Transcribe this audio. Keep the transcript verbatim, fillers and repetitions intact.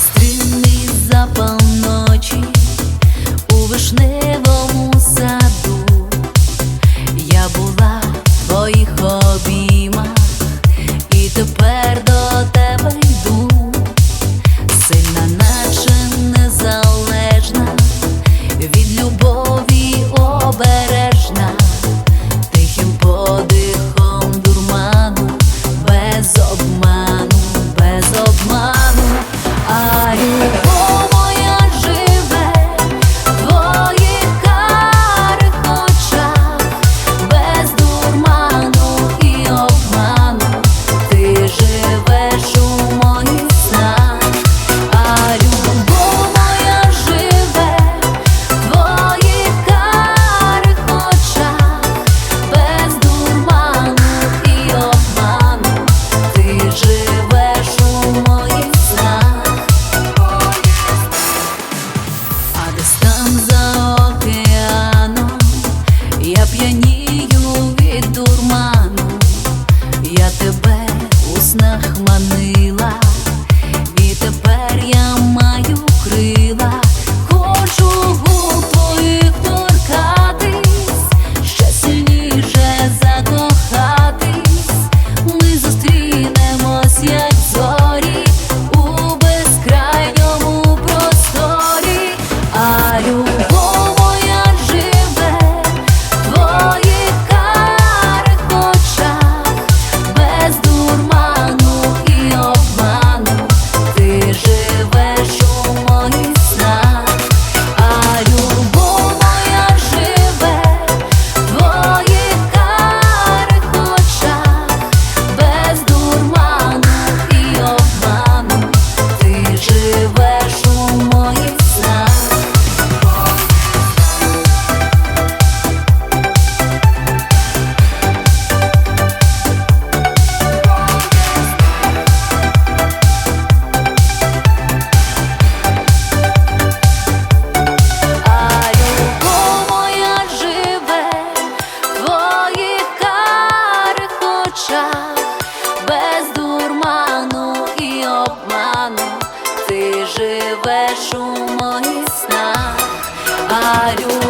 Стрімний запал ночі у вишневому саду. Я була в твоїх обіймах і тепер до тебе йду. Сильна, наче незалежна, від любові обережна, тихим подихом дурману, без обману, без обману. А любов моя живе в твоїх карих очах, без дурману і обману, ти живеш у моїх снах. А любов моя живе в твоїх карих очах, без дурману і обману, ти живеш у моїх снах. А десь там за океаном я п'янію від дурману. Я тебе у снах манила, і тепер я маю крила. Хочу губ твоїх торкатись, ще сильніше закохатись. Ми зустрінемось, як зорі, у безкрайньому просторі. А любов моя живе в твоїх карих очах, без дурману і обману, ти живеш у моїх снах. А любов моя живе в твоїх карих очах, без дурману і обману, ти живеш у моїх снах. А любов моя живе в твоїх карих очах, без дурману і обману, ти живеш у моїх снах. А любов